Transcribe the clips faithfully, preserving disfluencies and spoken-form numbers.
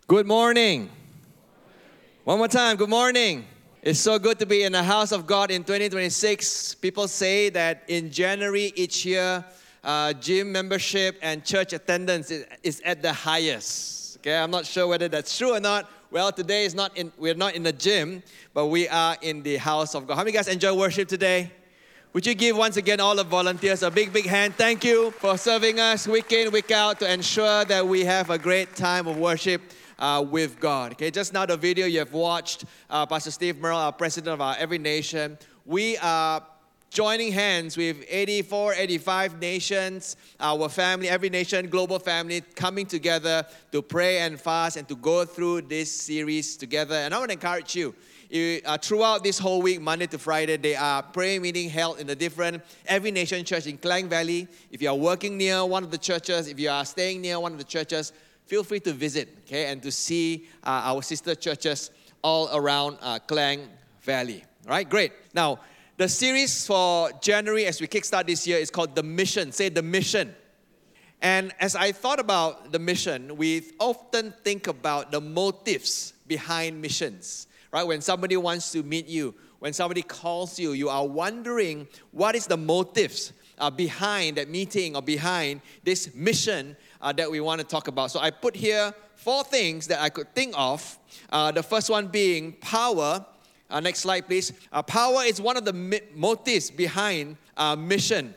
Good morning. One more time, good morning. It's so good to be in the house of God in twenty twenty-six. People say that in January each year, uh, gym membership and church attendance is, is at the highest. Okay, I'm not sure whether that's true or not. Well, today is not in, we're not in the gym, but we are in the house of God. How many guys enjoy worship today? Would you give once again all the volunteers a big, big hand? Thank you for serving us week in, week out to ensure that we have a great time of worship uh, with God. Okay, just now the video you have watched, uh, Pastor Steve Merle, our president of our Every Nation. We are joining hands with eighty-four, eighty-five nations, our family, Every Nation, global family, coming together to pray and fast and to go through this series together. And I want to encourage you, You, uh, throughout this whole week, Monday to Friday, there are prayer meetings held in the different Every Nation church in Klang Valley. If you are working near one of the churches, if you are staying near one of the churches, feel free to visit, okay, and to see uh, our sister churches all around uh, Klang Valley. All right, great. Now, the series for January as we kickstart this year is called The Mission. Say The Mission. And as I thought about the mission, we often think about the motives behind missions. Right? When somebody wants to meet you, when somebody calls you, you are wondering what is the motives uh, behind that meeting or behind this mission uh, that we want to talk about. So I put here four things that I could think of. Uh, the first one being power. Uh, next slide, please. Uh, power is one of the mi- motives behind uh, mission.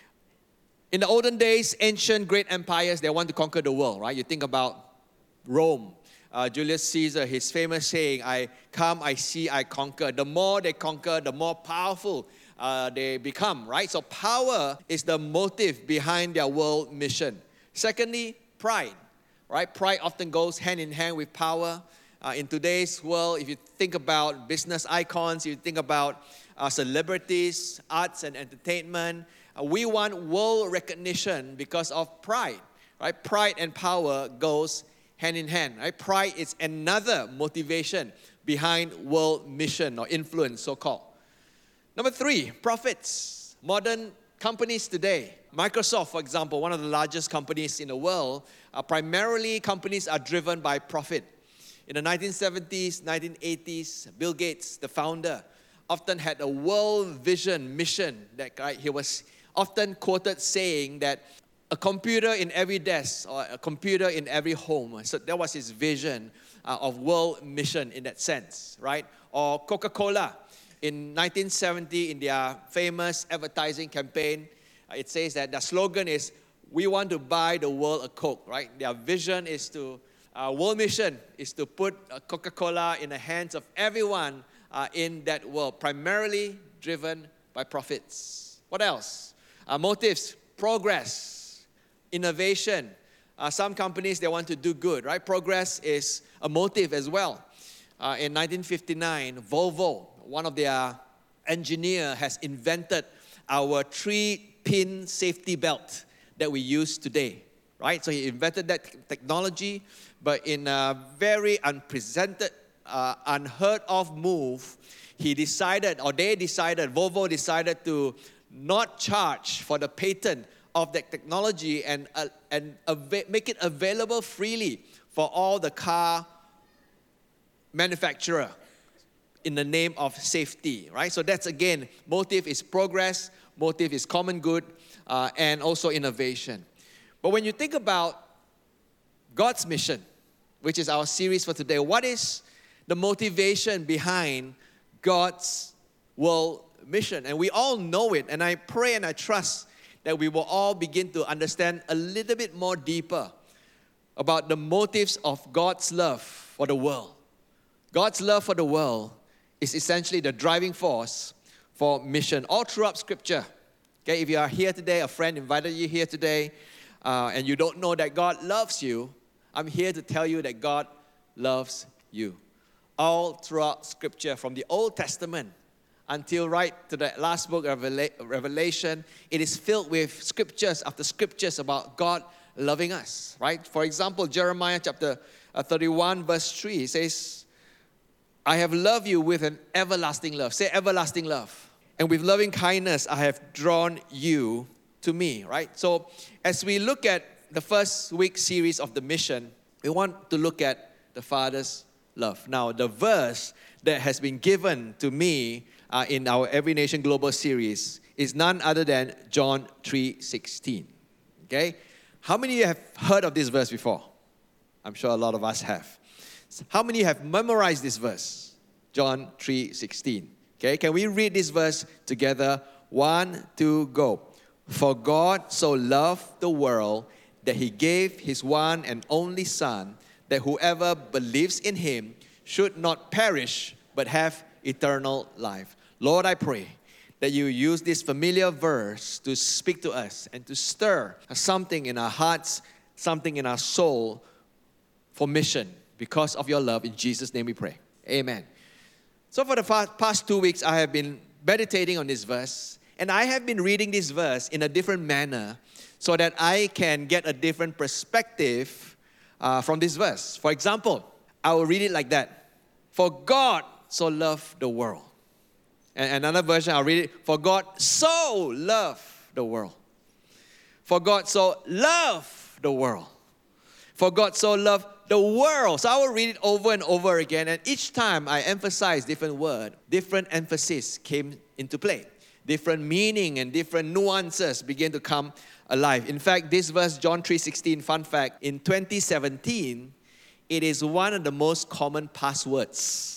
In the olden days, ancient great empires, they want to conquer the world, right? You think about Rome. Uh, Julius Caesar, his famous saying, I come, I see, I conquer. The more they conquer, the more powerful uh, they become, right? So power is the motive behind their world mission. Secondly, pride, right? Pride often goes hand in hand with power. Uh, in today's world, if you think about business icons, you think about uh, celebrities, arts and entertainment, uh, we want world recognition because of pride, right? Pride and power goes hand in hand, right? Pride is another motivation behind world mission or influence, so-called. Number three, profits. Modern companies today, Microsoft, for example, one of the largest companies in the world, uh, primarily companies are driven by profit. In the nineteen seventies, nineteen eighties, Bill Gates, the founder, often had a world vision, mission. That right, he was often quoted saying that a computer in every desk or a computer in every home. So that was his vision uh, of world mission in that sense, right? Or Coca-Cola in nineteen seventy in their famous advertising campaign, uh, it says that their slogan is, we want to buy the world a Coke, right? Their vision is to, uh, world mission is to put uh, Coca-Cola in the hands of everyone uh, in that world, primarily driven by profits. What else? Uh, motives, progress, innovation. Uh, some companies, they want to do good, right? Progress is a motive as well. Uh, in nineteen fifty-nine, Volvo, one of their engineers, has invented our three-pin safety belt that we use today, right? So he invented that technology, but in a very unprecedented, uh, unheard of move, he decided, or they decided, Volvo decided to not charge for the patent of that technology and, uh, and ava- make it available freely for all the car manufacturer in the name of safety, right? So that's, again, motive is progress, motive is common good, uh, and also innovation. But when you think about God's mission, which is our series for today, what is the motivation behind God's world mission? And we all know it, and I pray and I trust that we will all begin to understand a little bit more deeper about the motives of God's love for the world. God's love for the world is essentially the driving force for mission all throughout Scripture. Okay, if you are here today, a friend invited you here today, uh, and you don't know that God loves you, I'm here to tell you that God loves you. All throughout Scripture, from the Old Testament until right to the last book of Revelation, it is filled with scriptures after scriptures about God loving us, right? For example, Jeremiah chapter thirty-one, verse three, it says, I have loved you with an everlasting love. Say everlasting love. And with loving kindness, I have drawn you to me, right? So as we look at the first week series of the mission, we want to look at the Father's love. Now, the verse that has been given to me uh, in our Every Nation Global series is none other than John three sixteen. Okay? How many of you have heard of this verse before? I'm sure a lot of us have. How many have memorized this verse? John three sixteen. Okay, can we read this verse together? One, two, go. For God so loved the world that He gave His one and only Son, that whoever believes in Him should not perish, but have eternal life. Lord, I pray that you use this familiar verse to speak to us and to stir something in our hearts, something in our soul for mission because of your love. In Jesus' name we pray. Amen. So for the past two weeks, I have been meditating on this verse, and I have been reading this verse in a different manner so that I can get a different perspective uh, from this verse. For example, I will read it like that. For God so loved the world. And another version, I'll read it. For God so loved the world. For God so loved the world. For God so loved the world. So I will read it over and over again. And each time I emphasize different word, different emphasis came into play. Different meaning and different nuances began to come alive. In fact, this verse, John three sixteen, fun fact, in twenty seventeen, it is one of the most common passwords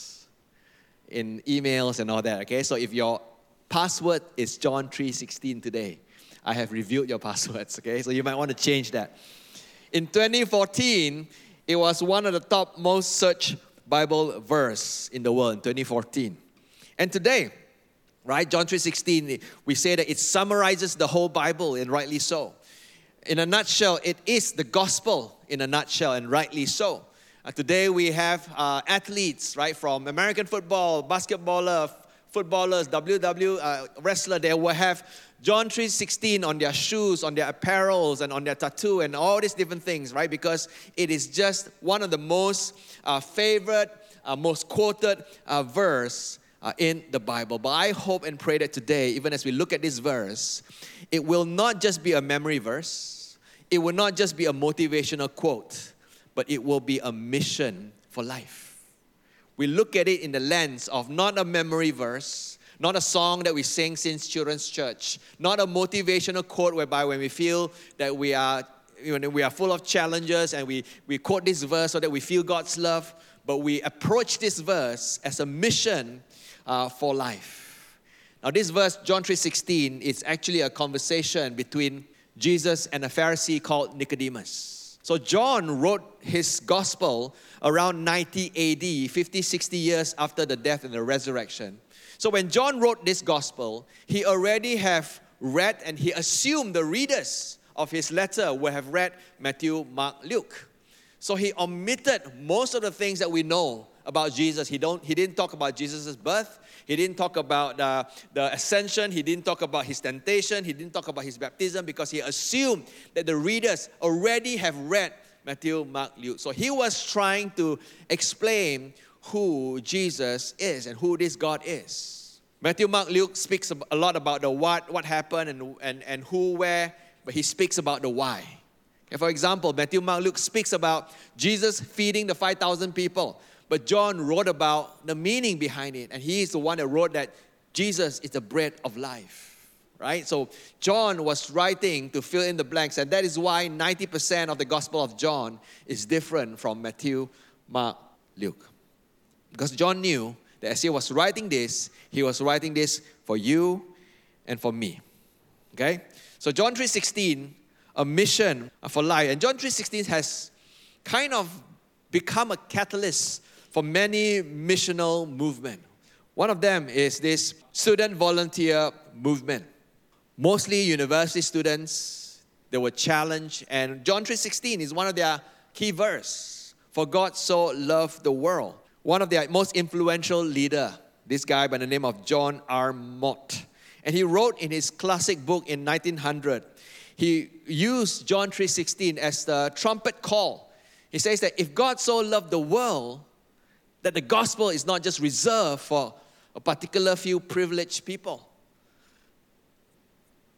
in emails and all that, okay? So if your password is John three sixteen today, I have reviewed your passwords, okay? So you might want to change that. In twenty fourteen, it was one of the top most searched Bible verse in the world in twenty fourteen. And today, right, John three sixteen, we say that it summarizes the whole Bible, and rightly so. In a nutshell, it is the gospel in a nutshell, and rightly so. Uh, today we have uh, athletes, right, from American football, basketballer, footballers, W W uh, wrestler. They will have John three sixteen on their shoes, on their apparels, and on their tattoo, and all these different things, right? Because it is just one of the most uh, favorite, uh, most quoted uh, verse uh, in the Bible. But I hope and pray that today, even as we look at this verse, it will not just be a memory verse. It will not just be a motivational quote, but it will be a mission for life. We look at it in the lens of not a memory verse, not a song that we sing since children's church, not a motivational quote whereby when we feel that we are, you know, we are full of challenges and we, we quote this verse so that we feel God's love, but we approach this verse as a mission uh, for life. Now this verse, John three sixteen, is actually a conversation between Jesus and a Pharisee called Nicodemus. So John wrote his gospel around ninety A D, fifty, sixty years after the death and the resurrection. So when John wrote this gospel, he already have read, and he assumed the readers of his letter will have read Matthew, Mark, Luke. So he omitted most of the things that we know about Jesus. He don't. He didn't talk about Jesus' birth. He didn't talk about uh, the ascension. He didn't talk about his temptation. He didn't talk about his baptism because he assumed that the readers already have read Matthew, Mark, Luke. So he was trying to explain who Jesus is and who this God is. Matthew, Mark, Luke speaks a lot about the what, what happened and, and, and who, where, but he speaks about the why. Okay, for example, Matthew, Mark, Luke speaks about Jesus feeding the five thousand people. But John wrote about the meaning behind it. And he is the one that wrote that Jesus is the bread of life. Right? So John was writing to fill in the blanks. And that is why ninety percent of the Gospel of John is different from Matthew, Mark, Luke. Because John knew that as he was writing this, he was writing this for you and for me. Okay? So John three sixteen, a mission for life. And John three sixteen has kind of become a catalyst for many missional movement. One of them is this student volunteer movement. Mostly university students, they were challenged, and John three sixteen is one of their key verse. For God so loved the world. One of their most influential leader, this guy by the name of John R. Mott. And he wrote in his classic book in nineteen hundred, he used John three sixteen as the trumpet call. He says that if God so loved the world, that the gospel is not just reserved for a particular few privileged people.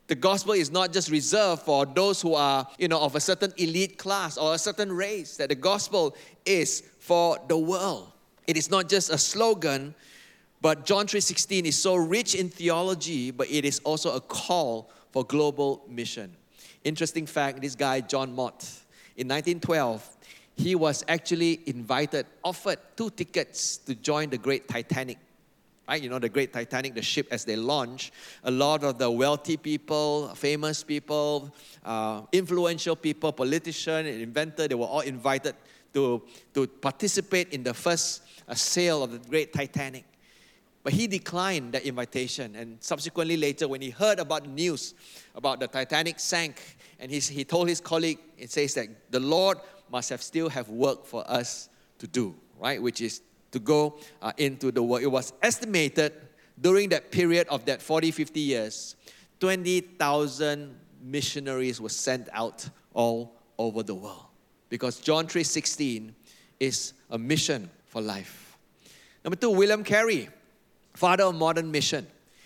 The gospel is not just reserved for those who are, you know, of a certain elite class or a certain race. That the gospel is for the world. It is not just a slogan, but John three sixteen is so rich in theology, but it is also a call for global mission. Interesting fact, this guy, John Mott, in nineteen twelve, he was actually invited, offered two tickets to join the great Titanic. Right? You know, the great Titanic, the ship, as they launch, a lot of the wealthy people, famous people, uh, influential people, politicians, inventor, they were all invited to, to participate in the first uh, sail of the great Titanic. But he declined that invitation. And subsequently later, when he heard about the news about the Titanic sank, and he, he told his colleague, it says that the Lord must have still have work for us to do, right? Which is to go uh, into the world. It was estimated during that period of that forty, fifty years, twenty thousand missionaries were sent out all over the world. Because John three sixteen is a mission for life. Number two, William Carey, father of modern mission.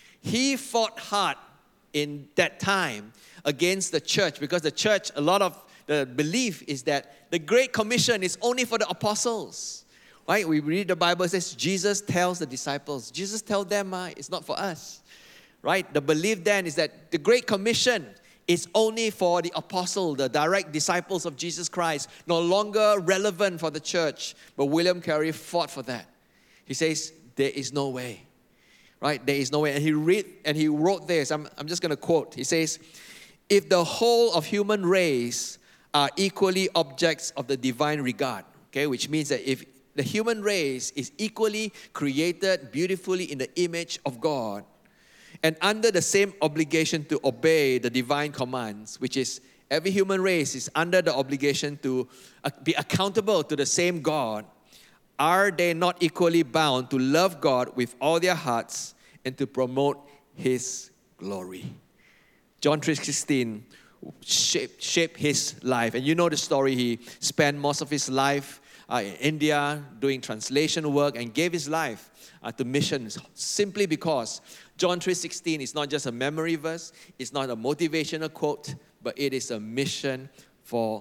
He fought hard in that time against the church, because the church, a lot of the belief is that the Great Commission is only for the apostles. Right? We read the Bible, it says Jesus tells the disciples. Jesus tells them, uh, it's not for us. Right? The belief then is that the Great Commission is only for the apostle, the direct disciples of Jesus Christ, no longer relevant for the church. But William Carey fought for that. He says, there is no way. Right? There is no way. And he read and he wrote this. I'm, I'm just going to quote. He says, if the whole of human race are equally objects of the divine regard, okay, which means that if the human race is equally created beautifully in the image of God and under the same obligation to obey the divine commands, which is every human race is under the obligation to be accountable to the same God, are they not equally bound to love God with all their hearts and to promote His glory? John three sixteen shaped, shaped his life. And you know the story. He spent most of his life Uh, in India, doing translation work, and gave his life uh, to missions simply because John three sixteen is not just a memory verse, it's not a motivational quote, but it is a mission for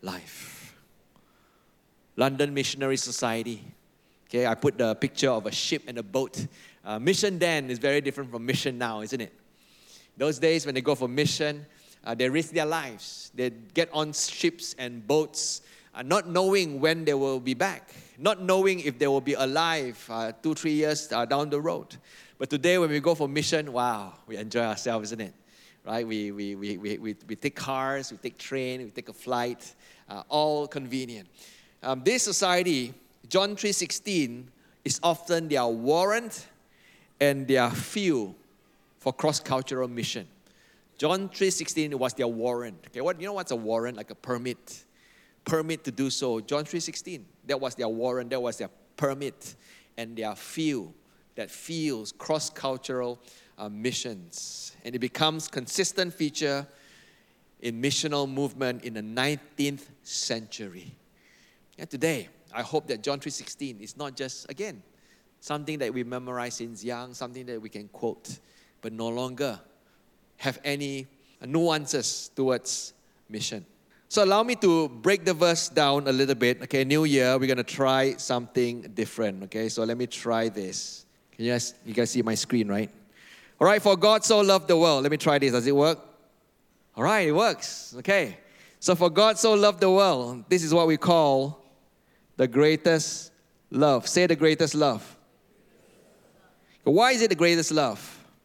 life. London Missionary Society. Okay, I put the picture of a ship and a boat. Uh, mission then is very different from mission now, isn't it? Those days when they go for mission, uh, they risk their lives. They get on ships and boats, Uh, not knowing when they will be back, not knowing if they will be alive uh, two, three years uh, down the road. But today when we go for mission, wow, we enjoy ourselves, isn't it? Right? We, we, we, we, we, we take cars, we take train, we take a flight, uh, all convenient. Um, this society, John three sixteen, is often their warrant and their fuel for cross-cultural mission. John three sixteen was their warrant. Okay, what you know what's a warrant? Like a permit. Permit to do so. John three sixteen, that was their warrant, that was their permit and their fuel that fuels cross-cultural uh, missions. And it becomes consistent feature in missional movement in the nineteenth century. And today, I hope that John three sixteen is not just, again, something that we memorize since young, something that we can quote, but no longer have any nuances towards mission. So allow me to break the verse down a little bit. Okay, new year, we're going to try something different. Okay, so let me try this. Can you guys, you guys see my screen, right? All right, for God so loved the world. Let me try this. Does it work? All right, it works. Okay. So for God so loved the world, this is what we call the greatest love. Say the greatest love. Why is it the greatest love?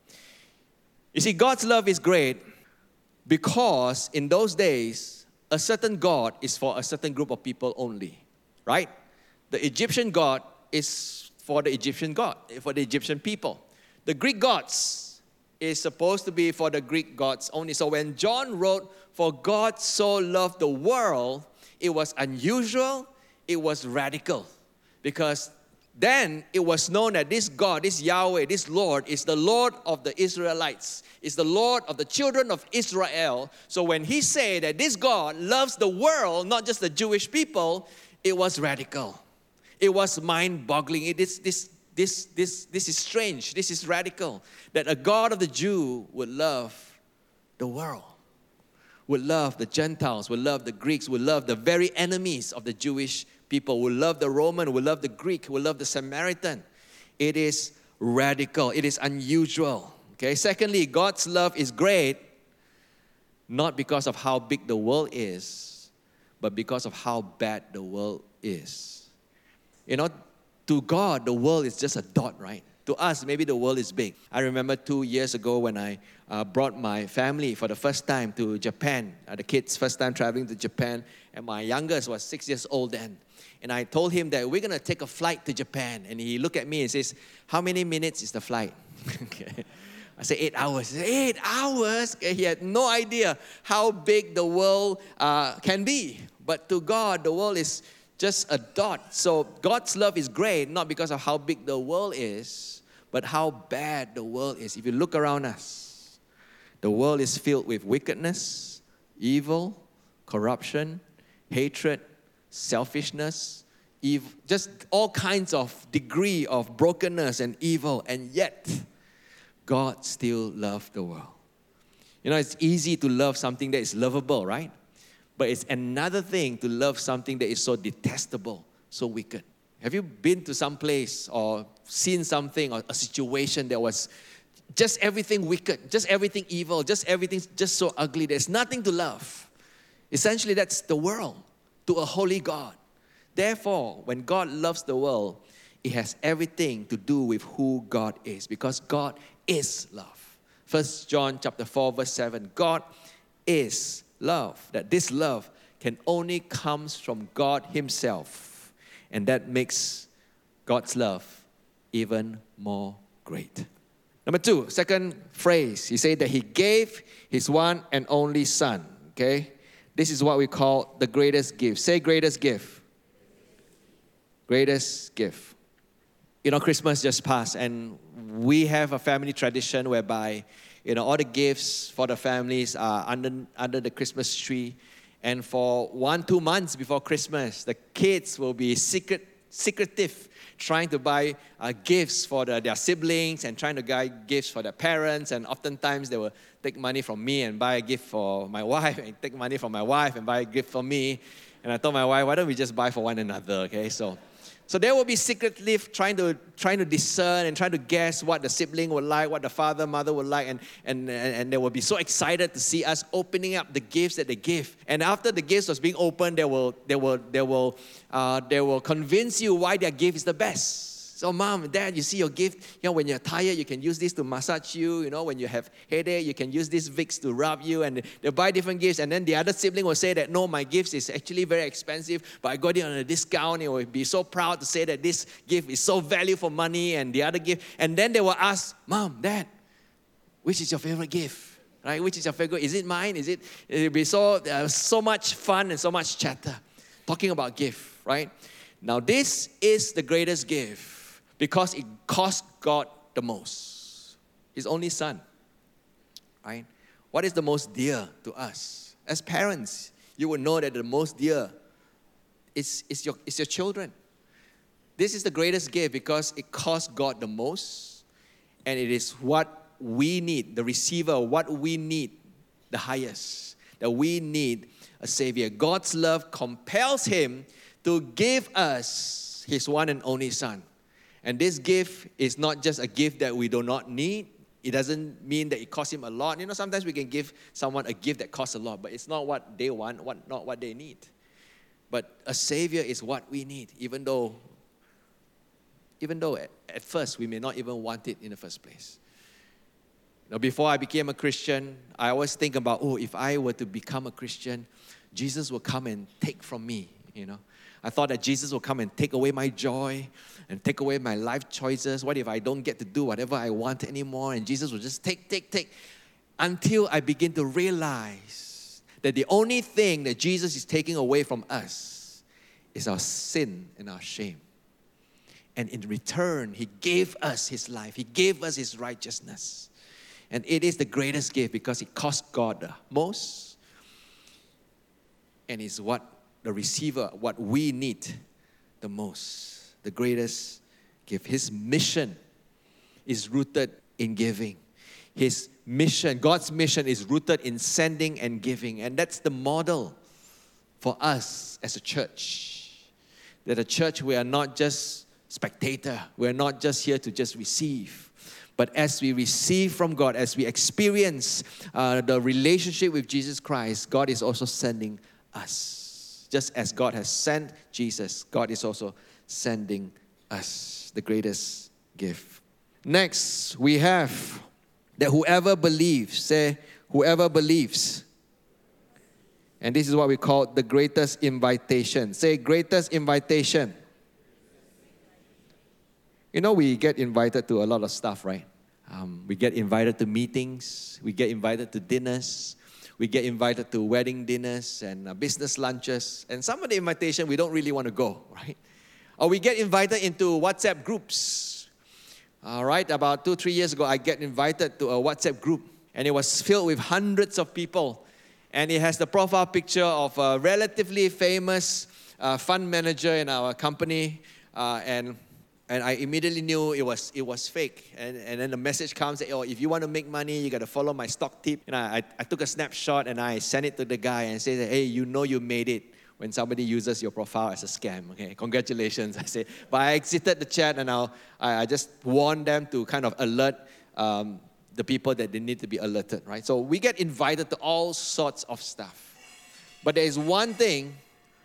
You see, God's love is great because in those days, a certain God is for a certain group of people only, right? The Egyptian God is for the Egyptian God, for the Egyptian people. The Greek gods is supposed to be for the Greek gods only. So when John wrote, for God so loved the world, it was unusual, it was radical. Because then it was known that this God, this Yahweh, this Lord is the Lord of the Israelites. Is the Lord of the children of Israel. So when he said that this God loves the world, not just the Jewish people, it was radical. It was mind-boggling. It is this, this, this, this is strange. This is radical. That a God of the Jew would love the world, would love the Gentiles, would love the Greeks, would love the very enemies of the Jewish people, would love the Roman, would love the Greek, would love the Samaritan. It is radical. It is unusual. Okay. Secondly, God's love is great, not because of how big the world is, but because of how bad the world is. You know, to God, the world is just a dot, right? To us, maybe the world is big. I remember two years ago when I uh, brought my family for the first time to Japan. Uh, the kids' first time traveling to Japan. And my youngest was six years old then. And I told him that we're going to take a flight to Japan. And he looked at me and says, how many minutes is the flight? Okay. I said, eight hours. Said, eight hours? Okay. He had no idea how big the world uh, can be. But to God, the world is just a dot. So God's love is great, not because of how big the world is, but how bad the world is. If you look around us, the world is filled with wickedness, evil, corruption, hatred, selfishness, evil, just all kinds of degree of brokenness and evil. And yet, God still loved the world. You know, it's easy to love something that is lovable, right? But it's another thing to love something that is so detestable, so wicked. Have you been to some place or seen something or a situation that was just everything wicked, just everything evil, just everything just so ugly? There's nothing to love. Essentially, that's the world to a holy God. Therefore, when God loves the world, it has everything to do with who God is, because God is love. First John chapter four, verse seven, God is love. That this love can only comes from God Himself. And that makes God's love even more great. Number two, second phrase, He said that He gave His one and only Son. Okay? This is what we call the greatest gift. Say greatest gift. Greatest gift. You know, Christmas just passed, and we have a family tradition whereby, you know, all the gifts for the families are under, under the Christmas tree. And for one, two months before Christmas, the kids will be secret, secretive, trying to buy uh, gifts for the, their siblings and trying to buy gifts for their parents. And oftentimes they will take money from me and buy a gift for my wife, and take money from my wife and buy a gift for me. And I told my wife, why don't we just buy for one another, okay? So... So they will be secretly trying to trying to discern and trying to guess what the sibling would like, what the father, mother would like, and, and, and they will be so excited to see us opening up the gifts that they give. And after the gifts was being opened, they will they will they will uh, they will convince you why their gift is the best. So mom, dad, you see your gift, you know, when you're tired, you can use this to massage you. You know, when you have headache, you can use this Vicks to rub you. And they buy different gifts. And then the other sibling will say that, no, my gift is actually very expensive, but I got it on a discount. It will be so proud to say that this gift is so value for money, and the other gift. And then they will ask, mom, dad, which is your favorite gift? Right? Which is your favorite? Is it mine? Is it? It'll be so, uh, so much fun and so much chatter talking about gift, right? Now, this is the greatest gift, because it cost God the most. His only Son. Right? What is the most dear to us? As parents, you will know that the most dear is, is, your, is your children. This is the greatest gift because it cost God the most, and it is what we need, the receiver, what we need the highest. That we need a Savior. God's love compels Him to give us His one and only Son. And this gift is not just a gift that we do not need. It doesn't mean that it costs Him a lot. You know, sometimes we can give someone a gift that costs a lot, but it's not what they want, what, not what they need. But a Savior is what we need, even though, even though at, at first we may not even want it in the first place. Now, before I became a Christian, I always think about, oh, if I were to become a Christian, Jesus will come and take from me, you know. I thought that Jesus will come and take away my joy and take away my life choices. What if I don't get to do whatever I want anymore? And Jesus will just take, take, take. Until I begin to realize that the only thing that Jesus is taking away from us is our sin and our shame. And in return, He gave us His life. He gave us His righteousness. And it is the greatest gift because it cost God the most. And it's what the receiver, what we need the most, the greatest gift. His mission is rooted in giving. His mission, God's mission is rooted in sending and giving. And that's the model for us as a church. That a church, we are not just spectator. We're not just here to just receive. But as we receive from God, as we experience uh, the relationship with Jesus Christ, God is also sending us. Just as God has sent Jesus, God is also sending us the greatest gift. Next, we have that whoever believes, say, whoever believes. And this is what we call the greatest invitation. Say, greatest invitation. You know, we get invited to a lot of stuff, right? Um, we get invited to meetings. We get invited to dinners. We get invited to wedding dinners and uh, business lunches. And some of the invitation, we don't really want to go, right? Or we get invited into WhatsApp groups. All right, about two, three years ago, I get invited to a WhatsApp group. And it was filled with hundreds of people. And it has the profile picture of a relatively famous uh, fund manager in our company. Uh, and And I immediately knew it was it was fake. And, and then the message comes that, oh, if you want to make money, you got to follow my stock tip. And I, I took a snapshot and I sent it to the guy and said, hey, you know you made it when somebody uses your profile as a scam. Okay, congratulations. I said, but I exited the chat and I'll, I, I just warned them to kind of alert um, the people that they need to be alerted, right? So we get invited to all sorts of stuff. But there is one thing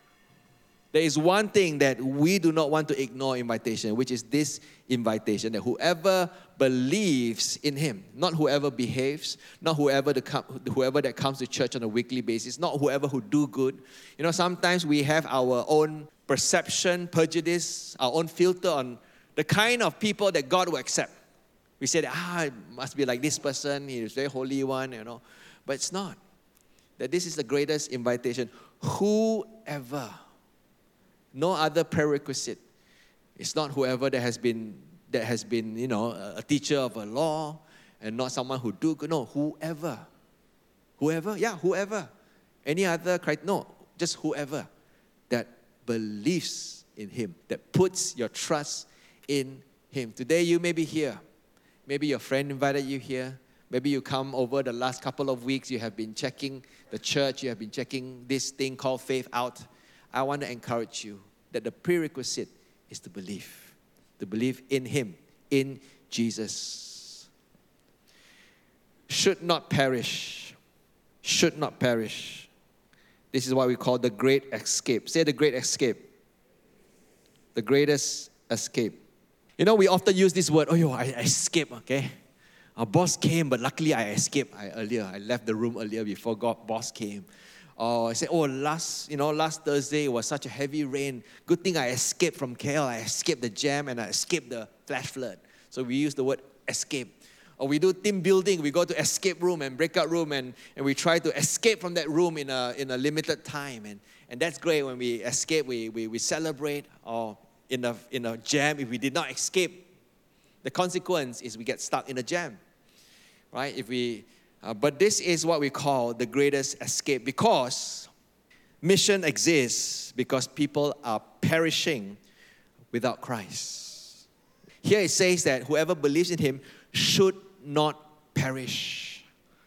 There is one thing that we do not want to ignore invitation, which is this invitation, that whoever believes in Him, not whoever behaves, not whoever, the, whoever that comes to church on a weekly basis, not whoever who do good. You know, sometimes we have our own perception, prejudice, our own filter on the kind of people that God will accept. We say, that, ah, it must be like this person, he is a very holy one, you know. But it's not. That this is the greatest invitation. Whoever. No other prerequisite. It's not whoever that has been, that has been, you know, a teacher of a law and not someone who do good. No, whoever. Whoever, yeah, whoever. Any other criteria? No, just whoever that believes in Him, that puts your trust in Him. Today you may be here. Maybe your friend invited you here. Maybe you come over the last couple of weeks. You have been checking the church. You have been checking this thing called faith out. I want to encourage you that the prerequisite is to believe. To believe in Him, in Jesus. Should not perish. Should not perish. This is what we call the great escape. Say the great escape. The greatest escape. You know, we often use this word, oh, yo, I, I escaped, okay? Our boss came, but luckily I escaped I, earlier. I left the room earlier before God, boss came. Or I say, oh, last, you know, last Thursday it was such a heavy rain. Good thing I escaped from K L. I escaped the jam and I escaped the flash flood. So we use the word escape. Or we do team building. We go to escape room and breakout room and, and we try to escape from that room in a in a limited time. And, and that's great. When we escape, we, we, we celebrate. Or in a, in a jam, if we did not escape, the consequence is we get stuck in a jam. Right? If we... Uh, but this is what we call the greatest escape, because mission exists because people are perishing without Christ. Here it says that whoever believes in Him should not perish.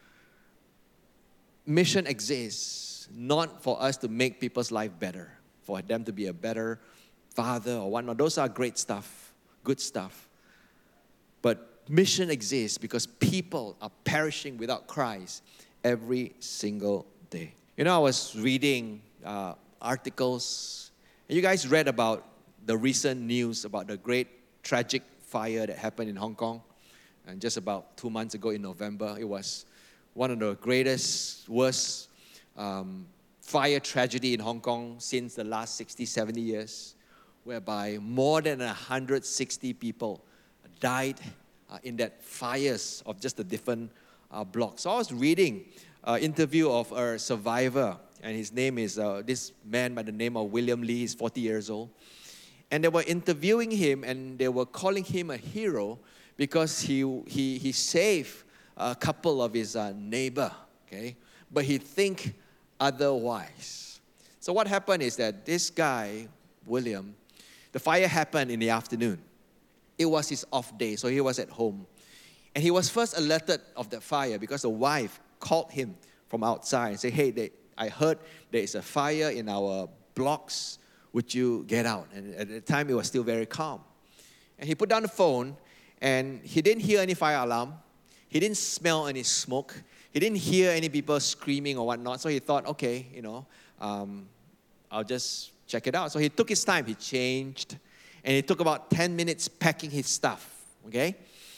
Mission exists not for us to make people's life better, for them to be a better father or whatnot. Those are great stuff, good stuff. But mission exists because people are perishing without Christ every single day. You know, I was reading uh, articles. And you guys read about the recent news about the great tragic fire that happened in Hong Kong. And just about two months ago in November, it was one of the greatest, worst um, fire tragedy in Hong Kong since the last sixty, seventy years, whereby more than one hundred sixty people died Uh, in that fires of just the different uh, blocks. So I was reading an interview of a survivor, and his name is, uh, this man by the name of William Lee. He's forty years old. And they were interviewing him, and they were calling him a hero because he he he saved a couple of his uh, neighbor, okay? But he think otherwise. So what happened is that this guy, William, the fire happened in the afternoon. It was his off day, so he was at home. And he was first alerted of the fire because the wife called him from outside and said, hey, they, I heard there is a fire in our blocks. Would you get out? And at the time, it was still very calm. And he put down the phone, and he didn't hear any fire alarm. He didn't smell any smoke. He didn't hear any people screaming or whatnot. So he thought, okay, you know, um, I'll just check it out. So he took his time. He changed. And it took about ten minutes packing his stuff, okay?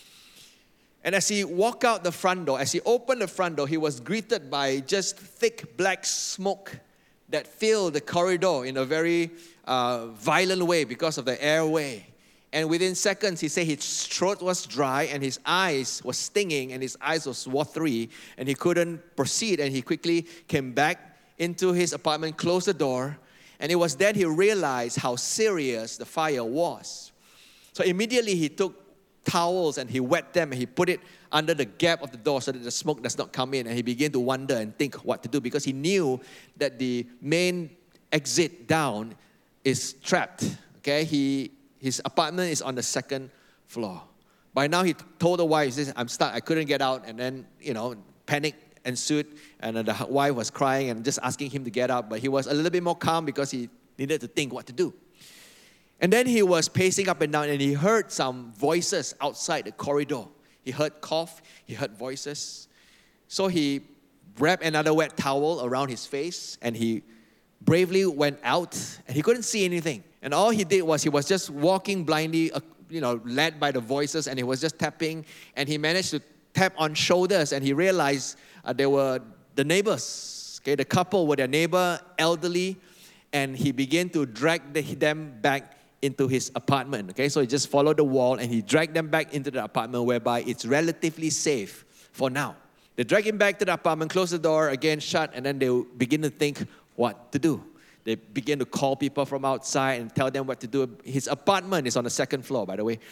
And as he walked out the front door, as he opened the front door, he was greeted by just thick black smoke that filled the corridor in a very uh, violent way because of the airway. And within seconds, he said his throat was dry and his eyes were stinging and his eyes was watery and he couldn't proceed. And he quickly came back into his apartment, closed the door, and it was then he realized how serious the fire was. So immediately he took towels and he wet them and he put it under the gap of the door so that the smoke does not come in, and he began to wonder and think what to do because he knew that the main exit down is trapped. Okay, he his apartment is on the second floor. By now he told the wife, he says, I'm stuck, I couldn't get out, and then you know panic ensued, and the wife was crying and just asking him to get out, but he was a little bit more calm because he needed to think what to do. And then he was pacing up and down and he heard some voices outside the corridor. He heard cough, he heard voices. So he wrapped another wet towel around his face and he bravely went out and he couldn't see anything. And all he did was he was just walking blindly, uh, you know, led by the voices, and he was just tapping, and he managed to tap on shoulders and he realized uh, they were the neighbors. Okay, the couple were their neighbor, elderly, and he began to drag the, them back into his apartment. Okay, so he just followed the wall and he dragged them back into the apartment whereby it's relatively safe for now. They drag him back to the apartment, close the door, again shut, and then they begin to think what to do. They begin to call people from outside and tell them what to do. His apartment is on the second floor, by the way.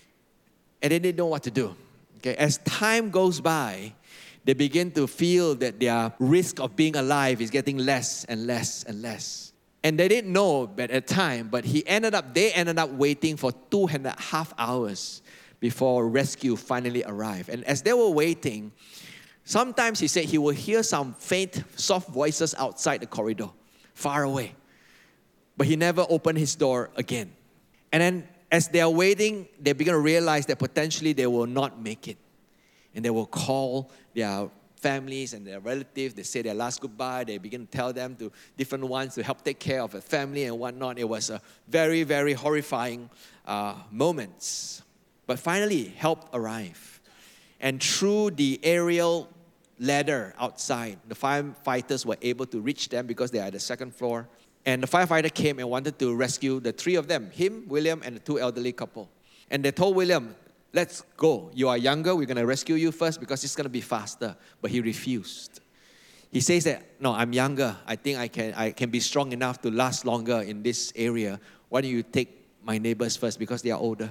And they didn't know what to do. Okay, as time goes by, they begin to feel that their risk of being alive is getting less and less and less. And they didn't know at the time, but he ended up, they ended up waiting for two and a half hours before rescue finally arrived. And as they were waiting, sometimes he said he would hear some faint, soft voices outside the corridor, far away. But he never opened his door again. And then as they are waiting, they begin to realize that potentially they will not make it. And they will call their families and their relatives. They say their last goodbye. They begin to tell them to different ones to help take care of the family and whatnot. It was a very, very horrifying uh, moments. But finally, help arrived. And through the aerial ladder outside, the firefighters were able to reach them because they are at the second floor. And the firefighter came and wanted to rescue the three of them, him, William, and the two elderly couple. And they told William, let's go. You are younger. We're going to rescue you first because it's going to be faster. But he refused. He says that, no, I'm younger. I think I can I can be strong enough to last longer in this area. Why don't you take my neighbors first because they are older?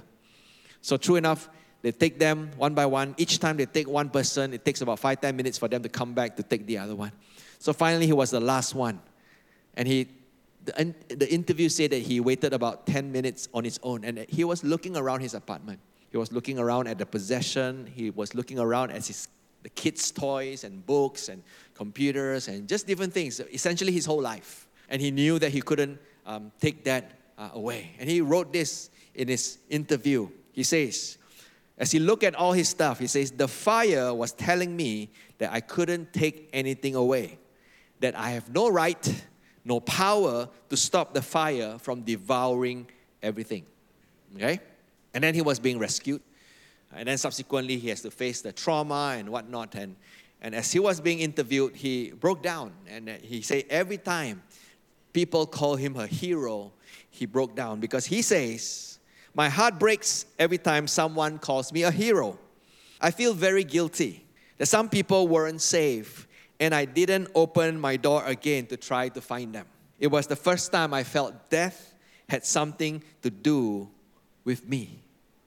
So true enough, they take them one by one. Each time they take one person, it takes about five, ten minutes for them to come back to take the other one. So finally, he was the last one. And he, the, the interview said that he waited about ten minutes on his own. And he was looking around his apartment. He was looking around at the possession. He was looking around at his, the kids' toys and books and computers and just different things, essentially his whole life. And he knew that he couldn't um, take that uh, away. And he wrote this in his interview. He says, as he looked at all his stuff, he says, the fire was telling me that I couldn't take anything away, that I have no right, no power to stop the fire from devouring everything. Okay? And then he was being rescued. And then subsequently, he has to face the trauma and whatnot. And, and as he was being interviewed, he broke down. And he said every time people call him a hero, he broke down. Because he says, my heart breaks every time someone calls me a hero. I feel very guilty that some people weren't safe. And I didn't open my door again to try to find them. It was the first time I felt death had something to do with me.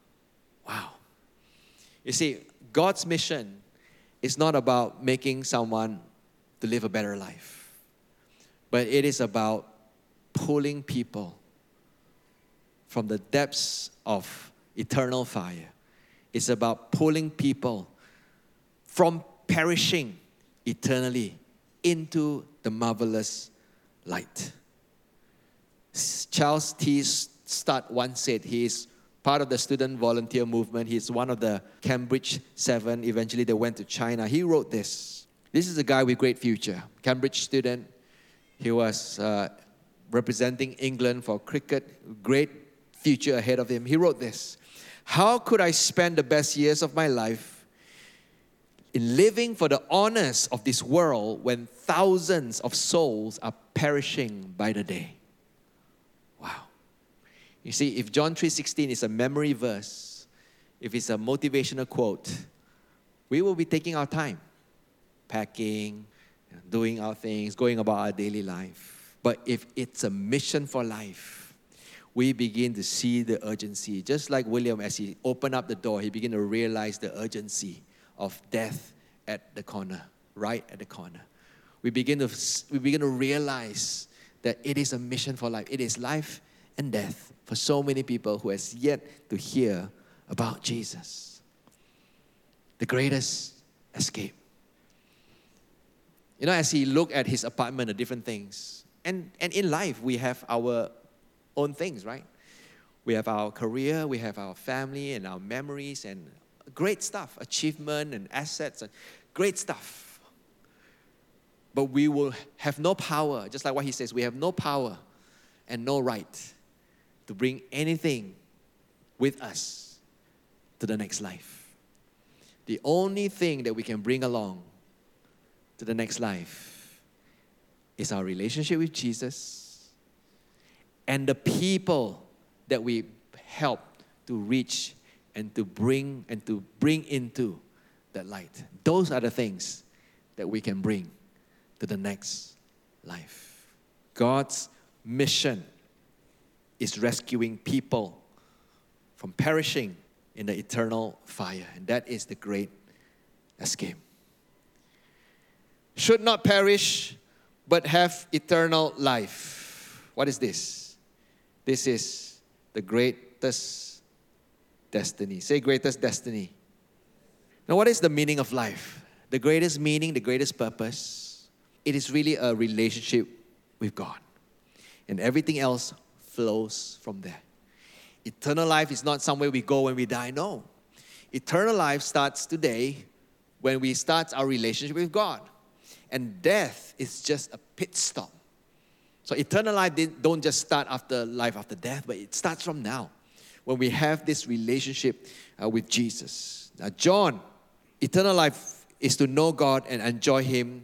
Wow. You see, God's mission is not about making someone to live a better life, but it is about pulling people from the depths of eternal fire It's about pulling people from perishing eternally into the marvelous light. Charles T. Studd once said he is part of the student volunteer movement. He's one of the Cambridge Seven. Eventually, they went to China. He wrote this. This is a guy with great future. Cambridge student. He was uh, representing England for cricket. Great future ahead of him. He wrote this. How could I spend the best years of my life in living for the honors of this world when thousands of souls are perishing by the day? Wow. You see, if John three sixteen is a memory verse, if it's a motivational quote, we will be taking our time, packing, doing our things, going about our daily life. But if it's a mission for life, we begin to see the urgency. Just like William, as he opened up the door, he began to realize the urgency of death at the corner, right at the corner. We begin to, we begin to realize that it is a mission for life. It is life and death for so many people who has yet to hear about Jesus. The greatest escape. You know, as he looked at his apartment, the different things, and, and in life, we have our own things, right? We have our career, we have our family and our memories and great stuff, achievement and assets, and great stuff. But we will have no power, just like what he says, we have no power and no right to bring anything with us to the next life. The only thing that we can bring along to the next life is our relationship with Jesus and the people that we help to reach and to bring and to bring into that light. Those are the things that we can bring to the next life. God's mission is rescuing people from perishing in the eternal fire. And that is the great escape. Should not perish, but have eternal life. What is this? This is the greatest destiny. Say greatest destiny. Now, what is the meaning of life? The greatest meaning, the greatest purpose, it is really a relationship with God. And everything else flows from there. Eternal life is not somewhere we go when we die. No. Eternal life starts today when we start our relationship with God. And death is just a pit stop. So eternal life don't just start after life after death, but it starts from now when we have this relationship uh, with Jesus. Now, John, eternal life is to know God and enjoy Him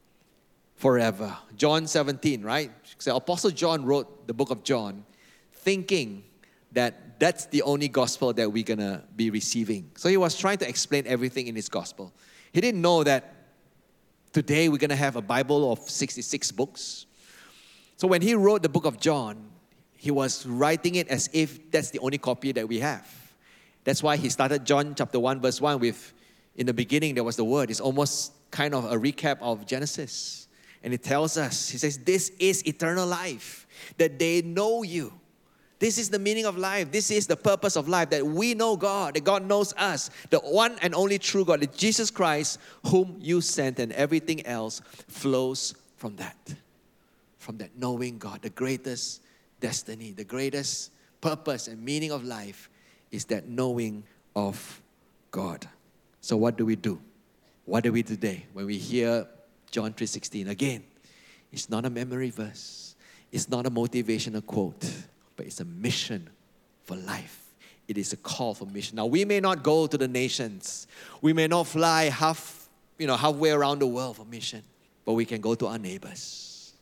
forever. John seventeen, right? So Apostle John wrote the book of John thinking that that's the only gospel that we're going to be receiving. So he was trying to explain everything in his gospel. He didn't know that today we're going to have a Bible of sixty-six books. So when he wrote the book of John, he was writing it as if that's the only copy that we have. That's why he started John chapter one verse one with, in the beginning there was the Word. It's almost kind of a recap of Genesis. And it tells us, he says, this is eternal life, that they know you. This is the meaning of life. This is the purpose of life, that we know God, that God knows us, the one and only true God, that Jesus Christ, whom you sent, and everything else flows from that. From that knowing God. The greatest destiny, the greatest purpose and meaning of life is that knowing of God. So what do we do? What do we do today when we hear John three sixteen? Again, it's not a memory verse. It's not a motivational quote. But it's a mission for life. It is a call for mission. Now, we may not go to the nations. We may not fly half, you know, halfway around the world for mission. But we can go to our neighbors.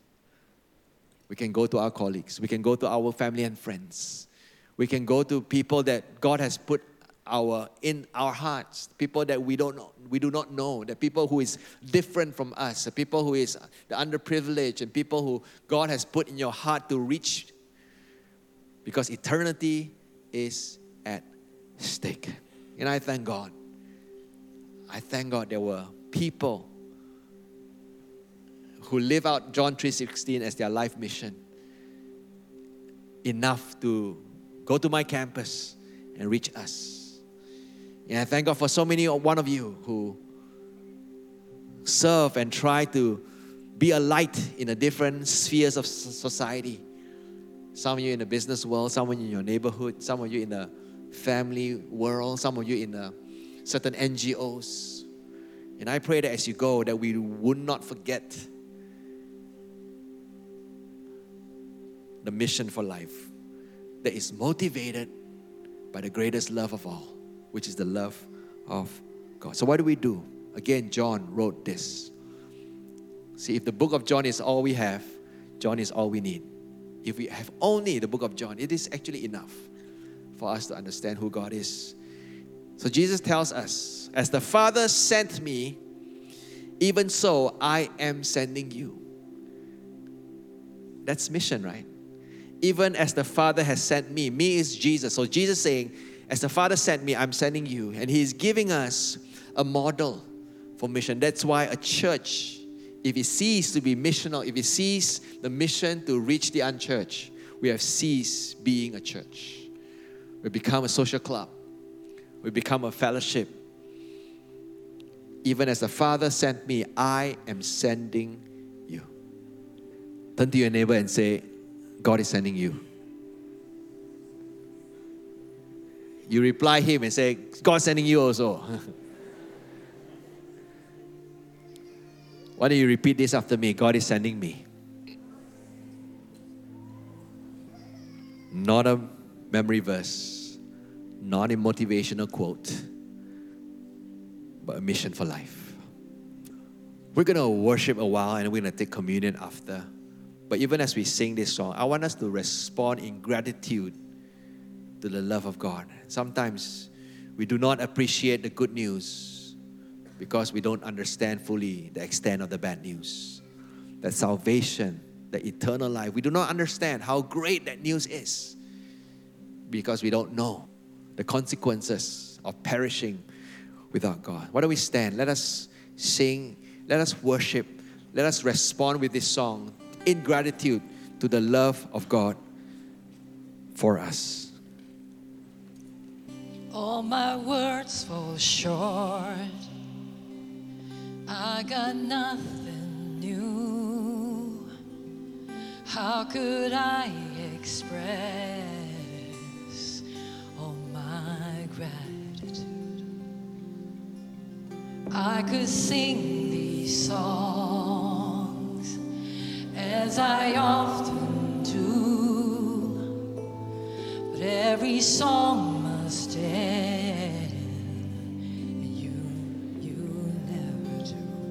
We can go to our colleagues. We can go to our family and friends. We can go to people that God has put our in our hearts. People that we don't know, we do not know. The people who is different from us. The people who is the underprivileged, and people who God has put in your heart to reach. Because eternity is at stake. And I thank God. I thank God there were people who live out John three sixteen as their life mission enough to go to my campus and reach us. And I thank God for so many one of you who serve and try to be a light in the different spheres of society. Some of you in the business world, some of you in your neighborhood, some of you in the family world, some of you in the certain N G Os. And I pray that as you go, that we would not forget the mission for life that is motivated by the greatest love of all, which is the love of God. So what do we do? Again, John wrote this. See, if the book of John is all we have, John is all we need. If we have only the book of John, it is actually enough for us to understand who God is. So Jesus tells us, as the Father sent me, even so I am sending you. That's mission, right? Even as the Father has sent me. Me is Jesus. So Jesus saying, as the Father sent me, I'm sending you. And He's giving us a model for mission. That's why a church, if it ceases to be missional, if it ceases the mission to reach the unchurched, we have ceased being a church. We become a social club. We become a fellowship. Even as the Father sent me, I am sending you. Turn to your neighbor and say, God is sending you. You reply him and say, God is sending you also. Why don't you repeat this after me? God is sending me. Not a memory verse, not a motivational quote, but a mission for life. We're going to worship a while and we're going to take communion after. But even as we sing this song, I want us to respond in gratitude to the love of God. Sometimes we do not appreciate the good news because we don't understand fully the extent of the bad news. That salvation, the eternal life, we do not understand how great that news is because we don't know the consequences of perishing without God. Why don't we stand? Let us sing, let us worship, let us respond with this song in gratitude to the love of God for us. All my words fall short. I got nothing new. How could I express all my gratitude? I could sing these songs as I often do, but every song must end, and you, you never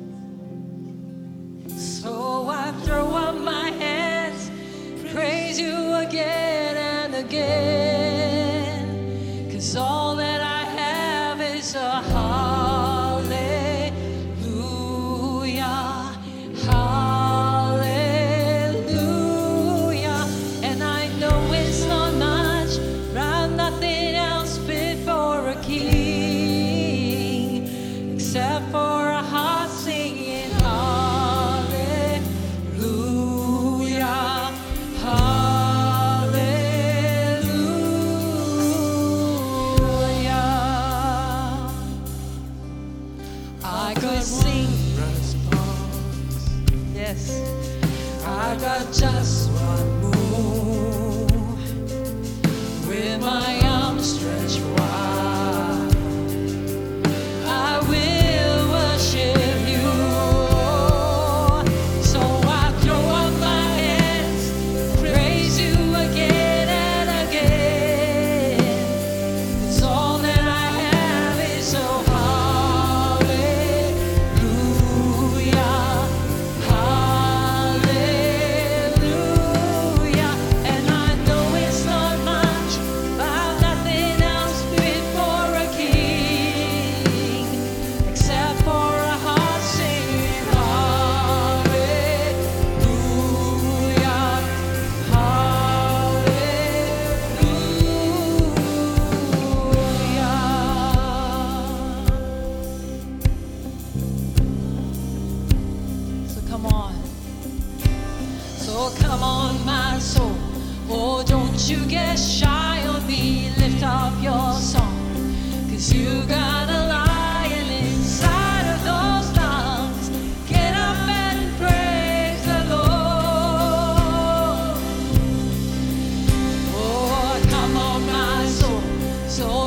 do. So I throw up my hands, praise you again and again, 'cause all that I have is a hallelujah, hallelujah. And I know it's not much, but I'm nothing else fit for a king, except for a heart singing hallelujah, hallelujah.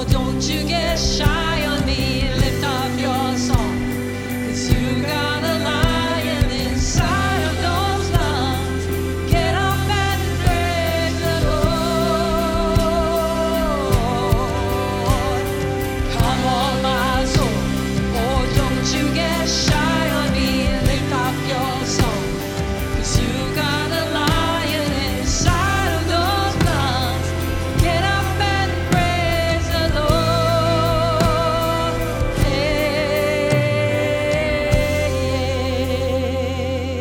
Oh, don't you get shy on me. Lift up your song.